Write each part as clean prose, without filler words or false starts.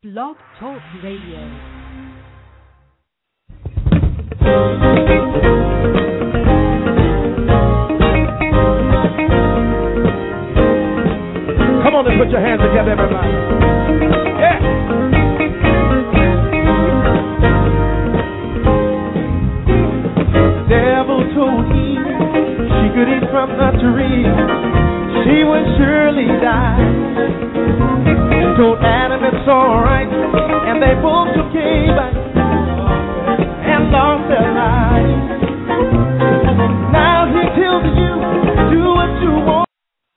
Blog Talk Radio. Come on and put your hands together, everybody. Yeah. Devil told Eve she could eat from the tree, she would surely die. Told Adam it's alright, and they both came back and lost their lives. Now he tells you, do what you want.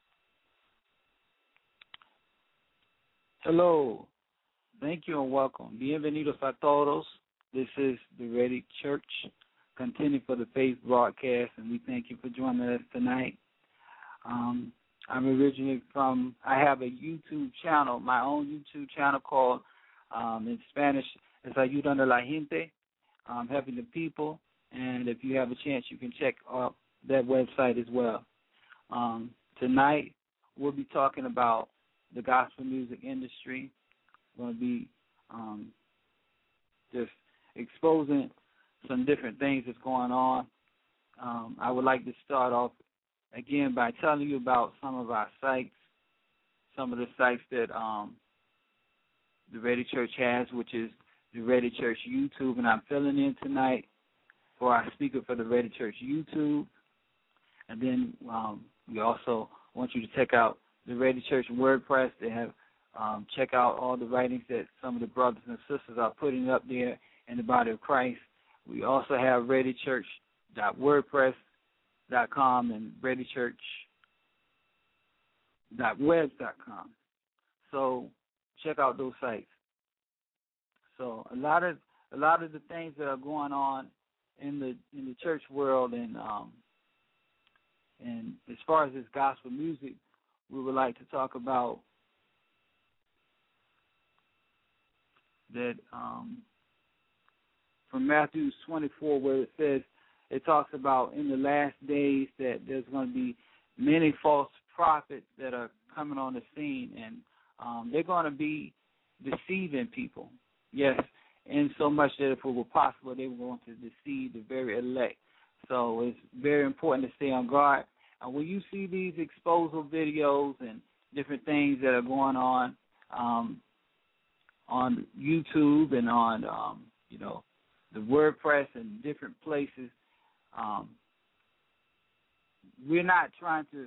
Hello, thank you and welcome. Bienvenidos a todos. This is the Ready Church, Contending for the Faith broadcast, and we thank you for joining us tonight. I'm originally I have a YouTube channel, my own YouTube channel called, in Spanish, es Ayudando a la Gente, helping the people. And if you have a chance, you can check out that website as well. Tonight, we'll be talking about the gospel music industry. We're going to be just exposing some different things that's going on. I would like to start off again by telling you about some of our sites, some of the sites that the Ready Church has, which is the Ready Church YouTube, and I'm filling in tonight for our speaker for the Ready Church YouTube. And then we also want you to check out the Ready Church WordPress. They have check out all the writings that some of the brothers and sisters are putting up there in the body of Christ. We also have readychurch.wordpress.com and readychurch.webs.com. So check out those sites. So a lot of the things that are going on in the church world, and as far as this gospel music, we would like to talk about that from Matthew 24, where it talks about in the last days that there's going to be many false prophets that are coming on the scene, and they're going to be deceiving people. Yes, and so much that if it were possible, they were going to deceive the very elect. So it's very important to stay on guard. And when you see these exposure videos and different things that are going on YouTube and on the WordPress and different places, we're not trying to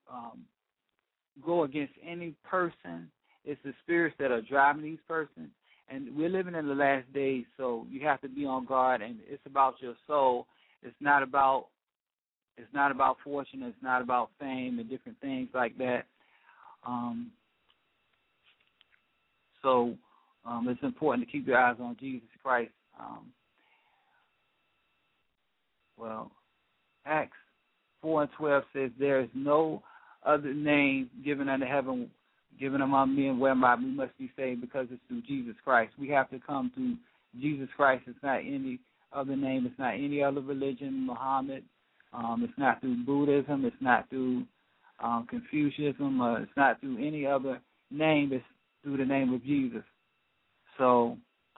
go against any person. It's the spirits that are driving these persons, and we're living in the last days, so you have to be on guard. And it's about your soul. It's not about fortune. It's not about fame and different things like that. So it's important to keep your eyes on Jesus Christ. Acts 4:12 says, there is no other name given under heaven, given among men whereby we must be saved, because it's through Jesus Christ. We have to come through Jesus Christ. It's not any other name. It's not any other religion, Muhammad. It's not through Buddhism. It's not through Confucianism. It's not through any other name. It's through the name of Jesus. So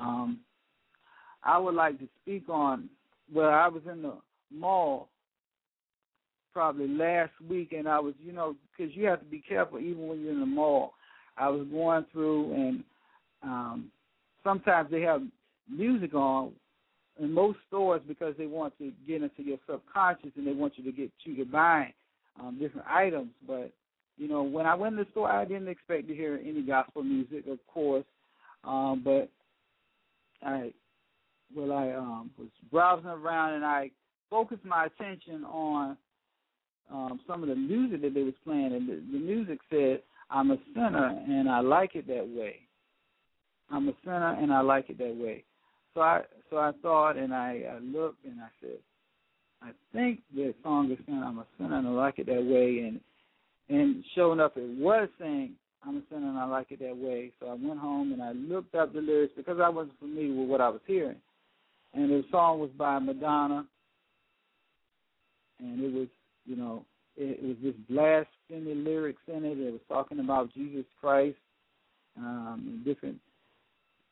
I would like to speak on, I was in the mall probably last week, and I was, because you have to be careful even when you're in the mall. I was going through, and sometimes they have music on in most stores because they want to get into your subconscious, and they want you to get you to buy different items. But, when I went to the store, I didn't expect to hear any gospel music, of course. But I was browsing around, and I focused my attention on some of the music that they was playing, and the music said, I'm a sinner, and I like it that way. I'm a sinner, and I like it that way. So I thought, and I looked, and I said, I think the song is saying, I'm a sinner, and I like it that way. And sure enough, it was saying, I'm a sinner, and I like it that way. So I went home, and I looked up the lyrics because I wasn't familiar with what I was hearing. And the song was by Madonna, and it was, it was just blasphemy lyrics in it. It was talking about Jesus Christ and different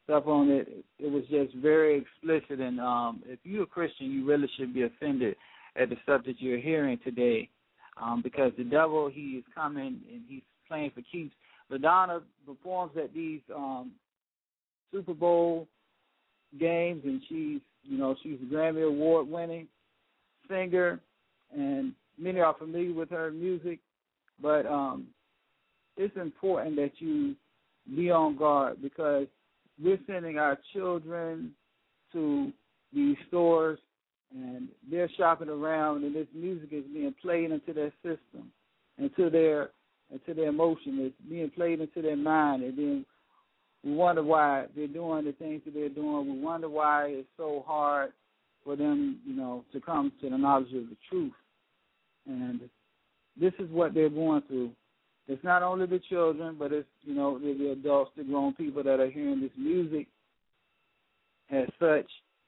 stuff on it. It was just very explicit, and if you're a Christian, you really should be offended at the stuff that you're hearing today, because the devil, he is coming and he's playing for keeps. LaDonna performs at these Super Bowl games, and she's a Grammy Award winning singer, and many are familiar with her music. But it's important that you be on guard, because we're sending our children to these stores, and they're shopping around, and this music is being played into their system, into their emotion. It's being played into their mind, and then we wonder why they're doing the things that they're doing. We wonder why it's so hard for them, to come to the knowledge of the truth. And this is what they're going through. It's not only the children, but it's, the adults, the grown people that are hearing this music as such.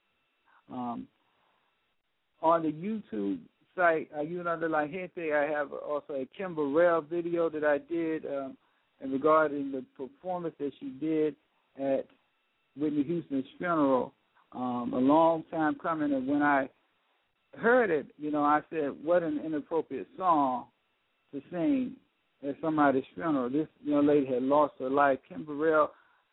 On the YouTube site, Ayuda de la Gente, I have also a Kim Burrell video that I did regarding the performance that she did at Whitney Houston's funeral, a long time coming. And when I heard it, I said, what an inappropriate song to sing at somebody's funeral. This young lady had lost her life. Kim Burrell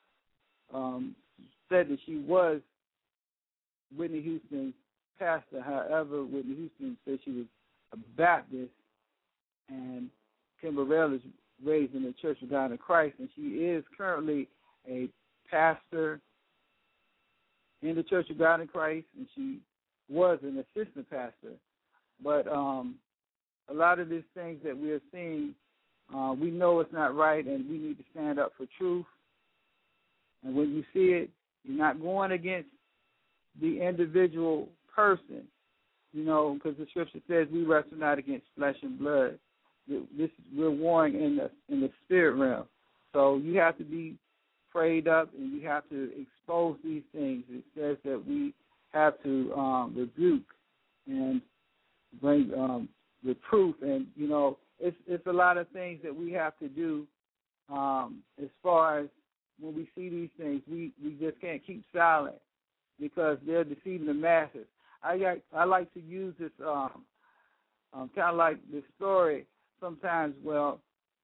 said that she was Whitney Houston's pastor. However, Whitney Houston said she was a Baptist, and Kim Burrell is raised in the Church of God in Christ, and she is currently a pastor in the Church of God in Christ, and she was an assistant pastor. But a lot of these things that we are seeing, we know it's not right, and we need to stand up for truth. And when you see it, you're not going against the individual person, because the scripture says we wrestle not against flesh and blood. We're warring in the spirit realm. So you have to be prayed up, and you have to expose these things. It says that we have to rebuke and bring reproof, and it's a lot of things that we have to do. As far as when we see these things, we just can't keep silent, because they're deceiving the masses. I like to use this kind of like this story sometimes. Well,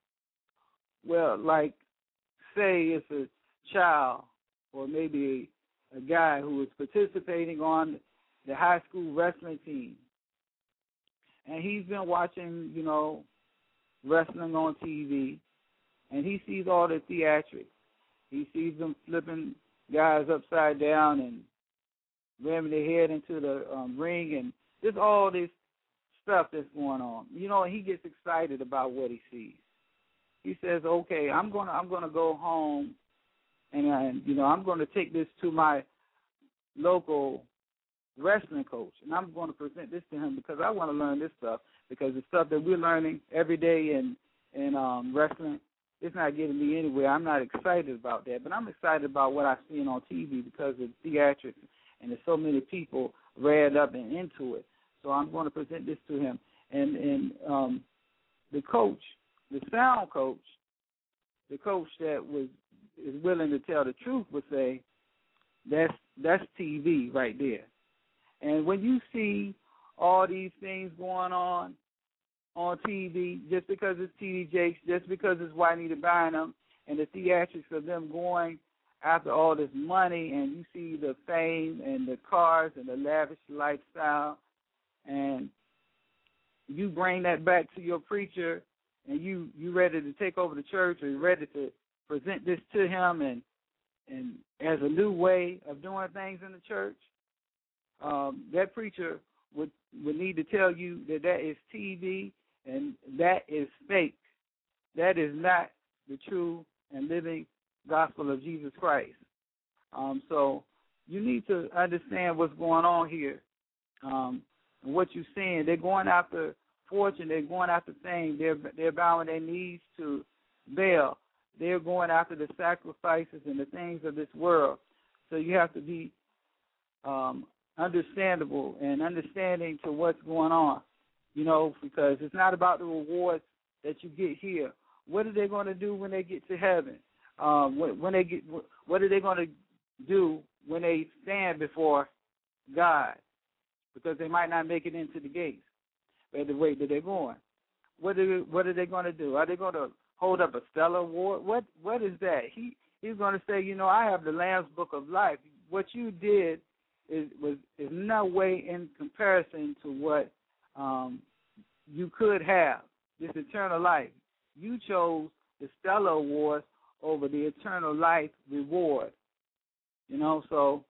like say it's a child or maybe a guy who is participating on the high school wrestling team, and he's been watching, wrestling on TV, and he sees all the theatrics. He sees them flipping guys upside down and ramming their head into the ring, and just all this stuff that's going on. And he gets excited about what he sees. He says, "Okay, I'm gonna go home, and I'm gonna take this to my local wrestling coach, and I'm going to present this to him, because I want to learn this stuff, because the stuff that we're learning every day in wrestling, it's not getting me anywhere. I'm not excited about that, but I'm excited about what I've seen on TV because of theatrics, and there's so many people read up and into it. So I'm going to present this to him." And the coach, the sound coach, the coach that is willing to tell the truth would say, that's TV right there. And when you see all these things going on TV, just because it's T.D. Jakes, just because it's Juanita Bynum, and the theatrics of them going after all this money, and you see the fame and the cars and the lavish lifestyle, and you bring that back to your preacher, and you ready to take over the church, or you ready to present this to him and as a new way of doing things in the church, that preacher would need to tell you that is TV, and that is fake. That is not the true and living gospel of Jesus Christ. So you need to understand what's going on here. And what you're seeing, they're going after fortune, they're going after fame, they're bowing their knees to Baal. They're going after the sacrifices and the things of this world. So you have to be understandable and understanding to what's going on, because it's not about the rewards that you get here. What are they going to do when they get to heaven? What are they going to do when they stand before God, because they might not make it into the gates at the rate that they're going. What are they going to do? Are they going to hold up a stellar award? What is that? He's going to say, I have the Lamb's Book of Life. What you did is no way in comparison to what you could have, this eternal life. You chose the stellar award over the eternal life reward. So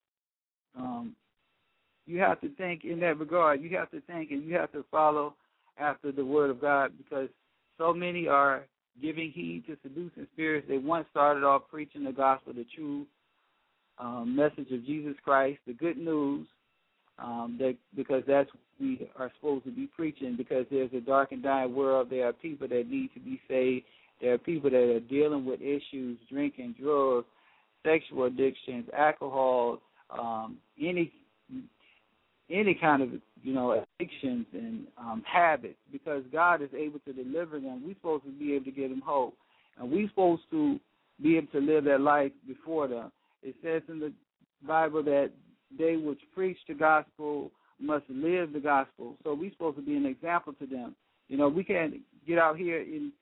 you have to think in that regard. You have to think and you have to follow after the word of God, because so many are giving heed to seducing spirits. They once started off preaching the gospel, the true message of Jesus Christ, the good news, because that's what we are supposed to be preaching, because there's a dark and dying world. There are people that need to be saved. There are people that are dealing with issues, drinking, drugs, sexual addictions, alcohol, any kind of addictions and habits, because God is able to deliver them. We're supposed to be able to give them hope, and we're supposed to be able to live that life before them. It says in the Bible that they which preach the gospel must live the gospel. So we're supposed to be an example to them. We can't get out here and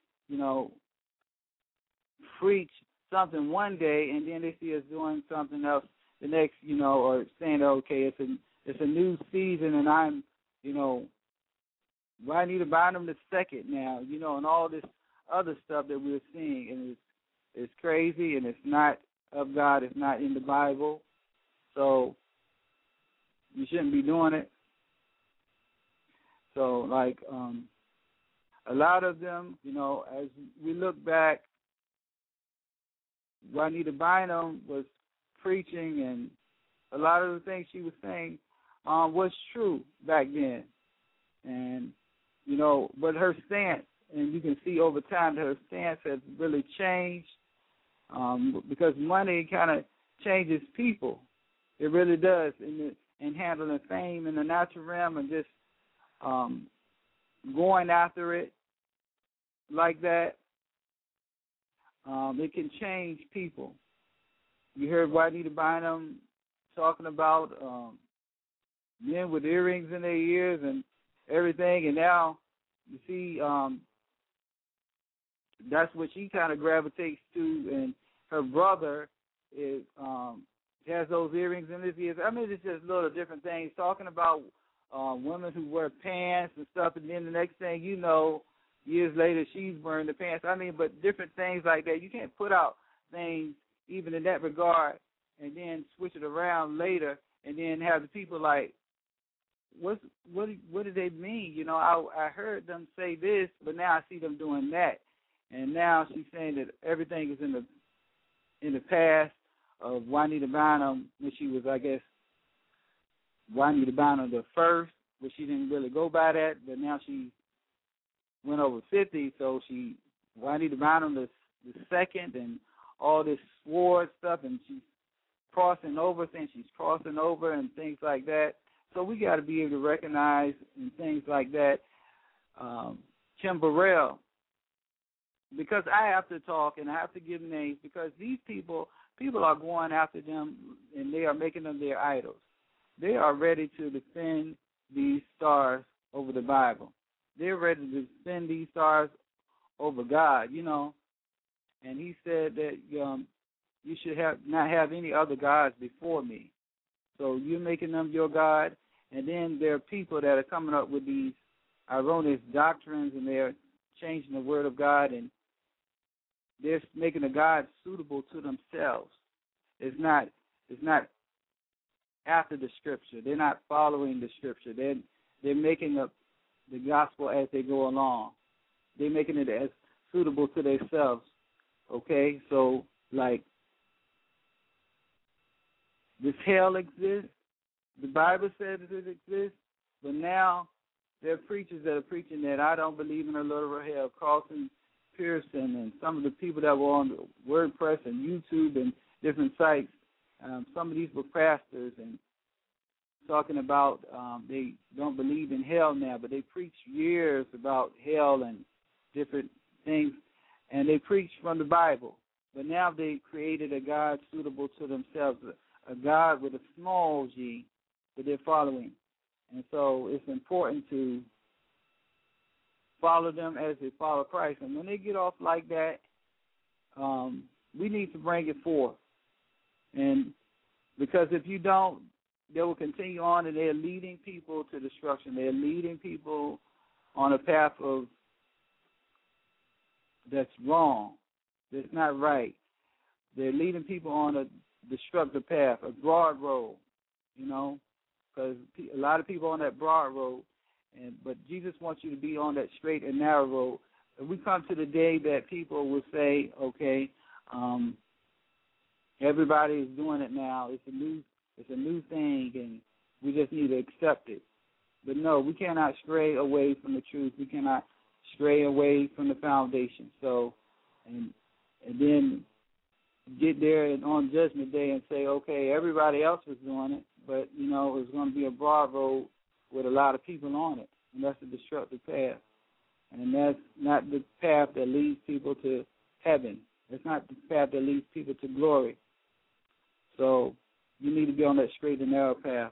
preach something one day and then they see us doing something else the next, or saying, okay, it's a new season and I'm, I need to buy them the second now, and all this other stuff that we're seeing, and it's crazy and it's not of God, it's not in the Bible, so you shouldn't be doing it. So, a lot of them, as we look back, Juanita Bynum was preaching, and a lot of the things she was saying was true back then. And, but her stance, and you can see over time that her stance has really changed, because money kind of changes people. It really does in handling fame in the natural realm and just going after it like that. It can change people. You heard Juanita Bynum talking about men with earrings in their ears and everything, and now you see that's what she kind of gravitates to, and her brother has those earrings in his ears. I mean, it's just little different things, talking about women who wear pants and stuff, and then the next thing you know, years later, she's wearing the pants. I mean, but different things like that. You can't put out things even in that regard and then switch it around later and then have the people like, what do they mean? I heard them say this, but now I see them doing that. And now she's saying that everything is in the past of Juanita Bynum, when she was, I guess, Juanita Bynum the first, but she didn't really go by that, but now she went over 50, so she Juanita Bynum the second, and all this sword stuff, and she's crossing over, saying she's crossing over and things like that. So we got to be able to recognize and things like that. Kim Burrell, because I have to talk and I have to give names, because these people are going after them and they are making them their idols. They are ready to defend these stars over the Bible. They're ready to defend these stars over God, And he said that you should not have any other gods before me. So you're making them your God, and then there are people that are coming up with these erroneous doctrines, and they're changing the word of God, and they're making a God suitable to themselves. It's not after the Scripture. They're not following the Scripture. They're making up the gospel as they go along. They're making it as suitable to themselves. Okay, so like this hell exists. The Bible says it exists, but now there are preachers that are preaching that I don't believe in a literal hell. Carlton Pearson and some of the people that were on WordPress and YouTube and different sites, some of these were pastors and talking about they don't believe in hell now, but they preach years about hell and different things, and they preach from the Bible. But now they created a God suitable to themselves, a God with a small g that they're following. And so it's important to follow them as they follow Christ. And when they get off like that, we need to bring it forth. And because if you don't, they will continue on, and they're leading people to destruction. They're leading people on a path of that's wrong, that's not right. They're leading people on a destructive path, a broad road, because a lot of people on that broad road, but Jesus wants you to be on that straight and narrow road. And we come to the day that people will say, okay, everybody is doing it now. It's a new thing, and we just need to accept it. But no, we cannot stray away from the truth. We cannot stray away from the foundation. So, and then get there on Judgment Day and say, okay, everybody else was doing it, but, it's going to be a broad road with a lot of people on it, and that's a destructive path. And that's not the path that leads people to heaven. It's not the path that leads people to glory. So you need to be on that straight and narrow path.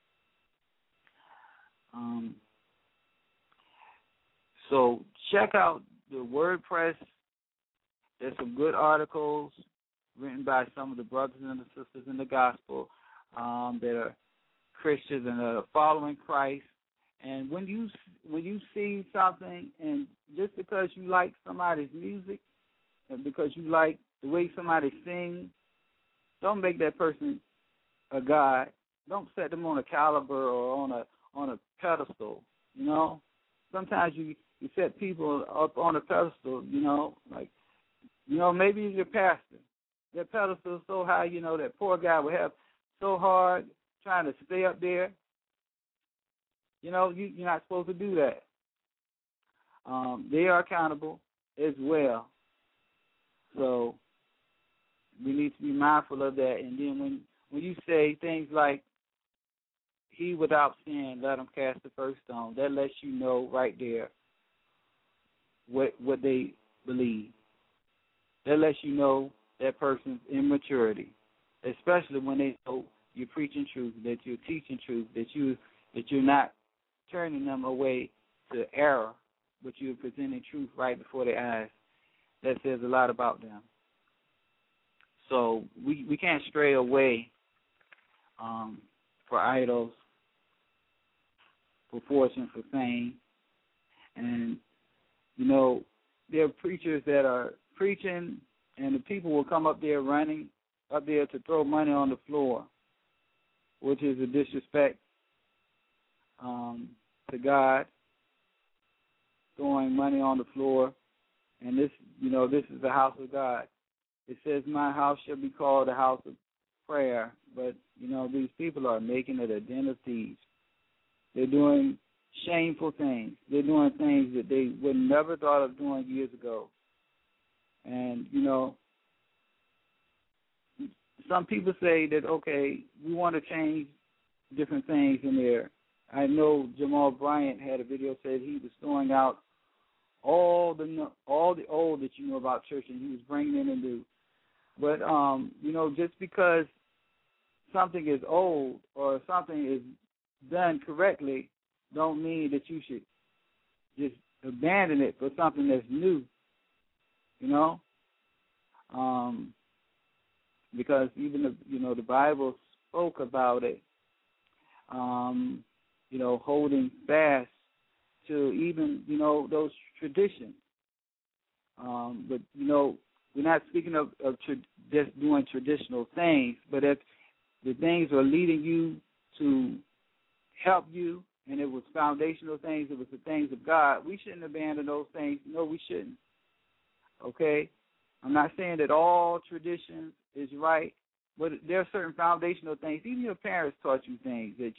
So check out the WordPress. There's some good articles written by some of the brothers and the sisters in the gospel that are Christians and are following Christ. And when you see something, and just because you like somebody's music and because you like the way somebody sings, don't make that person a god. Don't set them on a caliber or on a pedestal. Sometimes you set people up on a pedestal. Maybe it's your pastor. That pedestal is so high. That poor guy will have so hard trying to stay up there. You're not supposed to do that. They are accountable as well. So we need to be mindful of that. And then when you say things like, he without sin, let him cast the first stone, that lets you know right there what they believe. That lets you know that person's immaturity, especially when they know you're preaching truth, that you're teaching truth, that you're not turning them away to error, but you're presenting truth right before their eyes. That says a lot about them. So we can't stray away for idols, for fortune, for fame. And, there are preachers that are preaching, and the people will come up there running up there to throw money on the floor, which is a disrespect to God, throwing money on the floor. And this is the house of God. It says, my house shall be called a house of prayer. But, these people are making it a den of thieves. They're doing shameful things. They're doing things that they would never thought of doing years ago. And, some people say that, okay, we want to change different things in there. I know Jamal Bryant had a video said he was throwing out all the old that you know about church, and he was bringing in the new. But, just because something is old or something is done correctly don't mean that you should just abandon it for something that's new, because even the Bible spoke about it, holding fast to even, those traditions. But, we're not speaking of just doing traditional things, but if the things are leading you to help you, and it was foundational things, it was the things of God, we shouldn't abandon those things. No, we shouldn't. Okay? I'm not saying that all tradition is right, but there are certain foundational things. Even your parents taught you things that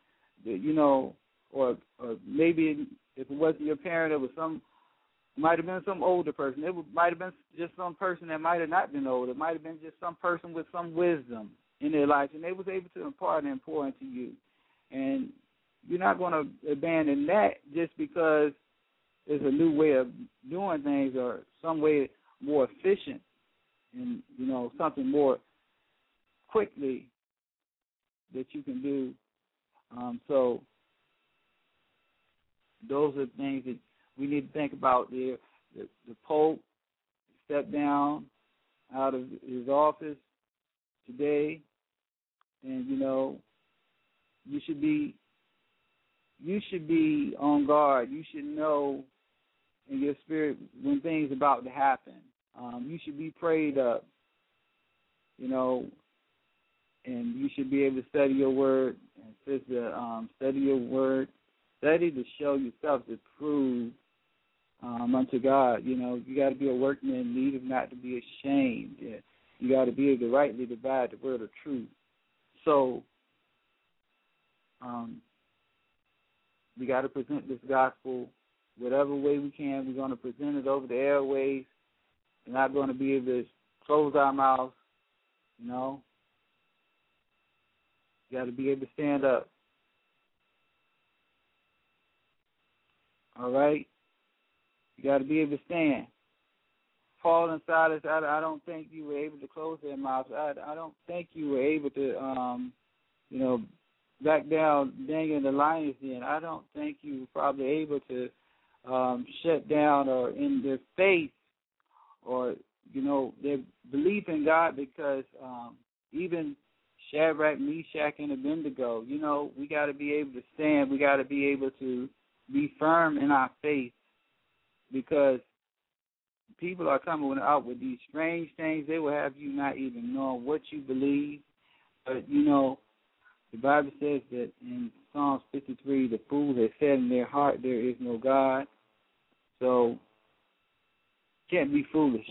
or maybe if it wasn't your parent, it was might have been some older person. It might have been just some person that might have not been old. It might have been just some person with some wisdom in their life, and they was able to impart and pour into you. And you're not going to abandon that just because there's a new way of doing things or some way more efficient and something more quickly that you can do. So those are things that we need to think about. The Pope stepped down out of his office today, and you should be on guard. You should know in your spirit when things are about to happen. You should be prayed up, and you should be able to study your word. And sister, study your word. Study to show yourself to prove unto God. You got to be a workman, needeth not to be ashamed. Yeah. You got to be able to rightly divide the word of truth. So we got to present this gospel whatever way we can. We're going to present it over the airways. We're not going to be able to close our mouths. You got to be able to stand up. All right? You got to be able to stand. Paul and Silas, I don't think you were able to close their mouths. I don't think you were able to, back down Daniel in the lion's den. I don't think you were probably able to shut down or in their faith or, their belief in God, because even Shadrach, Meshach, and Abednego, we got to be able to stand. We got to be able to be firm in our faith, because people are coming out with these strange things. They will have you not even knowing what you believe. But, the Bible says that in Psalms 53, the fools have said in their heart there is no God. So, can't be foolish.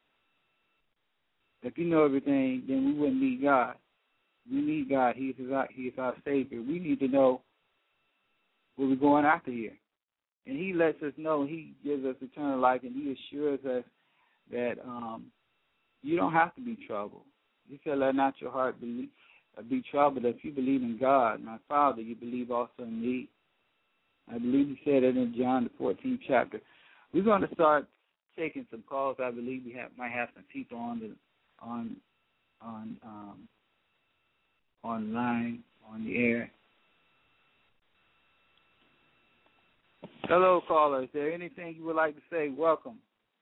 If you know everything, then we wouldn't need God. We need God. He is our Savior. We need to know what we're going after here. And He lets us know. He gives us eternal life, and He assures us that you don't have to be troubled. He said, let not your heart be troubled. If you believe in God, my Father, you believe also in me. I believe He said it in John the 14th chapter. We're going to start taking some calls. I believe we might have some people online, on the air. Hello, caller. Is there anything you would like to say? Welcome.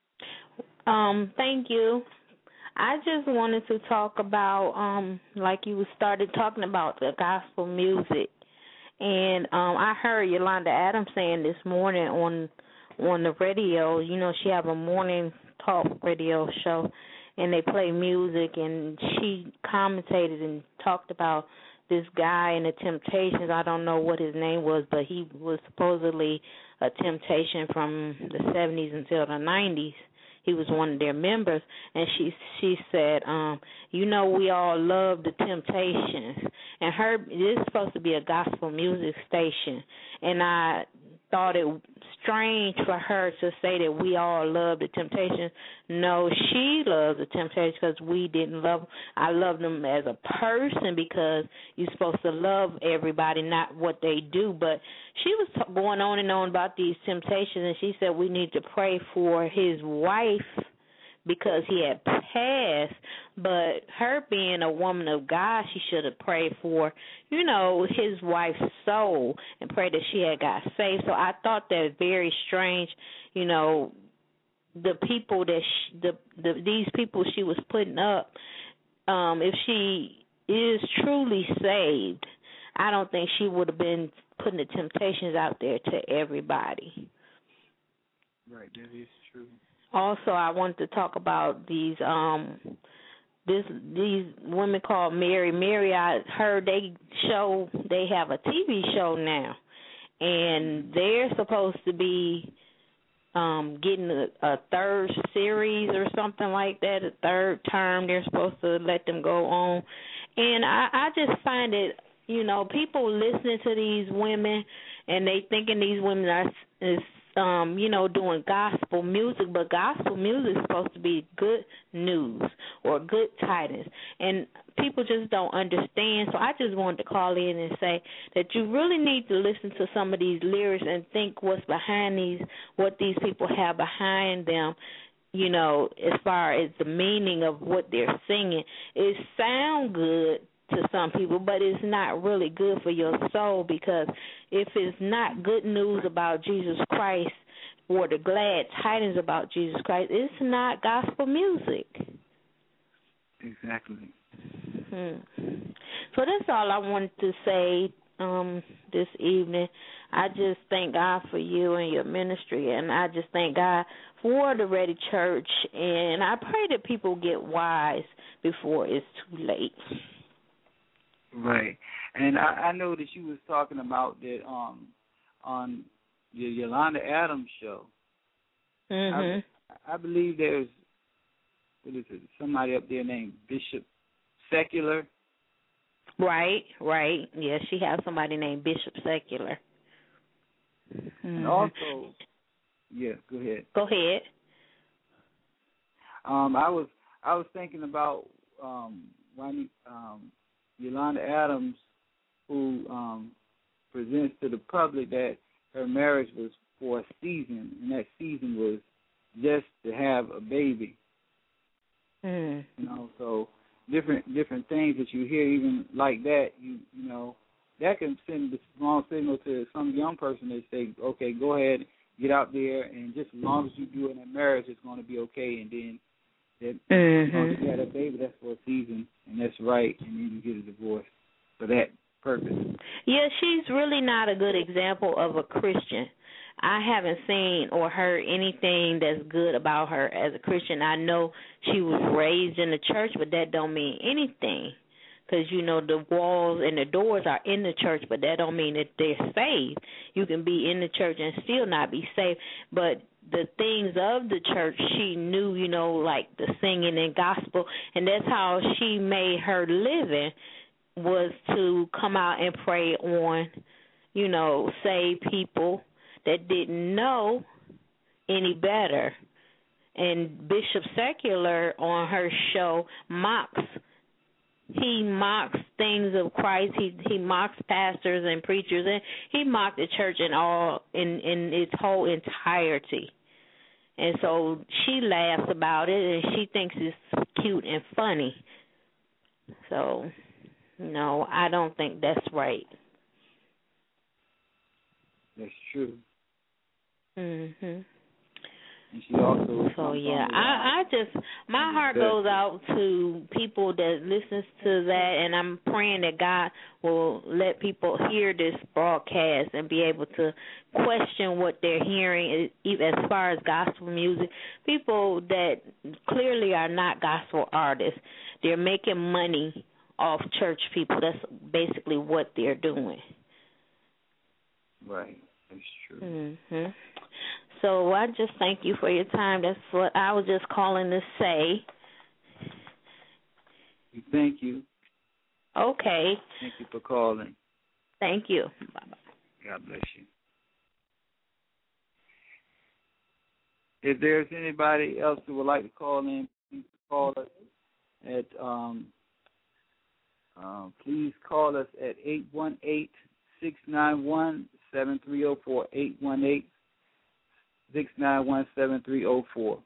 Thank you. I just wanted to talk about, like you started talking about the gospel music, and I heard Yolanda Adams saying this morning on the radio. She have a morning talk radio show, and they play music, and she commentated and talked about this guy in the Temptations. I don't know what his name was, but he was supposedly a Temptation from the 70s until the 90s. He was one of their members, and she said, we all love the Temptations. And this is supposed to be a gospel music station, and I thought it strange for her to say that we all love the Temptations. No, she loves the Temptations because we didn't love them. I love them as a person, because you're supposed to love everybody, not what they do. But she was going on and on about these Temptations, and she said we need to pray for his wife because he had passed. But her being a woman of God, she should have prayed for, his wife's soul and prayed that she had got saved. So I thought that very strange, the people that these people she was putting up, if she is truly saved, I don't think she would have been putting the Temptations out there to everybody. Right, that is true. Also, I wanted to talk about these women called Mary. I heard they have a TV show now, and they're supposed to be getting a third series or something like that, a third term. They're supposed to let them go on, and I just find it, people listening to these women and they thinking these women is doing gospel music, but gospel music is supposed to be good news or good tidings, and people just don't understand. So I just wanted to call in and say that you really need to listen to some of these lyrics and think what's behind what these people have behind them. as far as the meaning of what they're singing, it sound good to some people, but it's not really good for your soul, because if it's not good news about Jesus Christ or the glad tidings about Jesus Christ, it's not gospel music. Exactly. So that's all I wanted to say this evening. I just thank God for you and your ministry, and I just thank God for the Ready Church, and I pray that people get wise before it's too late. Right. And I know that you was talking about that on the Yolanda Adams show. I believe there's, somebody up there named Bishop Secular. Right. Yeah, she has somebody named Bishop Secular. And also, yeah, go ahead. Go ahead. I was thinking about Yolanda Adams, who presents to the public that her marriage was for a season, and that season was just to have a baby. So different things that you hear, even like that, you know, that can send a small signal to some young person that say, okay, go ahead, get out there, and just as long as you do it in a marriage, it's going to be okay. And then as long as you had a baby, that's for a season, and that's right, and then you get a divorce for that purpose. Yeah, she's really not a good example of a Christian. I haven't seen or heard anything that's good about her as a Christian. I know she was raised in the church, but that don't mean anything, because, you know, the walls and the doors are in the church, but that don't mean that they're saved. You can be in the church and still not be saved, but the things of the church she knew, you know, like the singing and gospel, and that's how she made her living, was to come out and pray on, you know, save people that didn't know any better. And Bishop Secular on her show he mocks things of Christ. He mocks pastors and preachers, and he mocked the church in its whole entirety. And so she laughs about it, and she thinks it's cute and funny. So, no, I don't think that's right. That's true. Mhm. And she also. So yeah, I just, my heart goes out to people that listens to that, and I'm praying that God will let people hear this broadcast and be able to question what they're hearing as far as gospel music. People that clearly are not gospel artists, they're making money off church people. That's basically what they're doing. Right, that's true. Mhm. So I just thank you for your time. That's what I was just calling to say. Thank you. Okay. Thank you for calling. Thank you. Bye-bye. God bless you. If there's anybody else who would like to call in, please call us at please call us at 818-691-7304, 818-691-7304.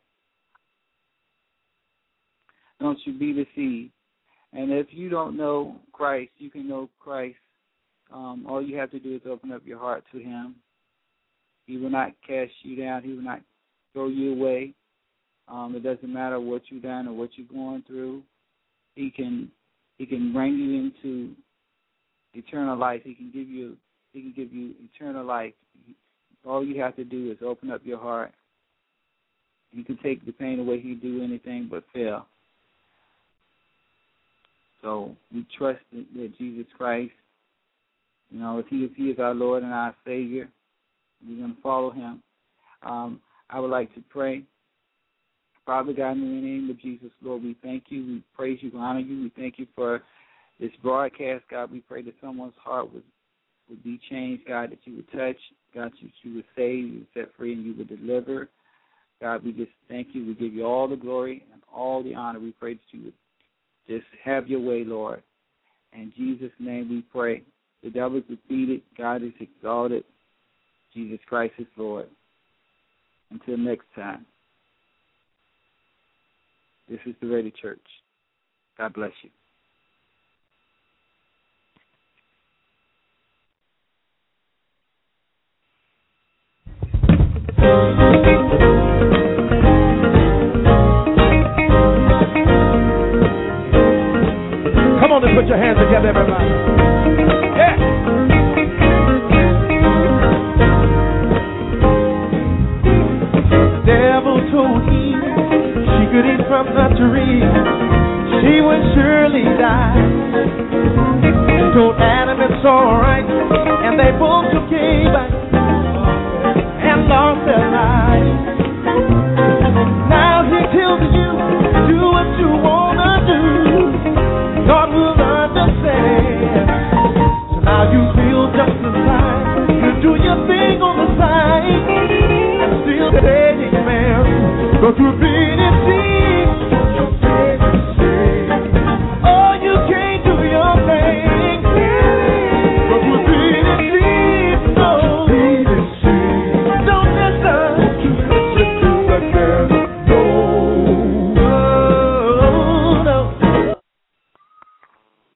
Don't you be deceived. And if you don't know Christ, you can know Christ. All you have to do is open up your heart to Him. He will not cast you down. He will not throw you away. It doesn't matter what you've done or what you're going through. He can bring you into eternal life. He can give you eternal life. All you have to do is open up your heart. He can take the pain away. He can do anything but fail. So we trust that Jesus Christ, you know, if He is our Lord and our Savior, we're going to follow Him. I would like to pray. Father God, in the name of Jesus, Lord, we thank you. We praise you. We honor you. We thank you for this broadcast, God. We pray that someone's heart would be changed, God, that you would touch, God, that you would save, you would set free, and you would deliver. God, we just thank you. We give you all the glory and all the honor. We pray that you would just have your way, Lord. In Jesus' name we pray. The devil is defeated. God is exalted. Jesus Christ is Lord. Until next time. This is the Ready Church. God bless you. Come on and put your hands together, everybody. Yeah. The devil told Eve she could eat from the tree. She would surely die. Told Adam it's all right, and they both took a bite and lost their lives. Now he tells you, do what you wanna do. God will understand. So now you feel just as fine. You do your thing on the side. And still, hey man, but you're being it.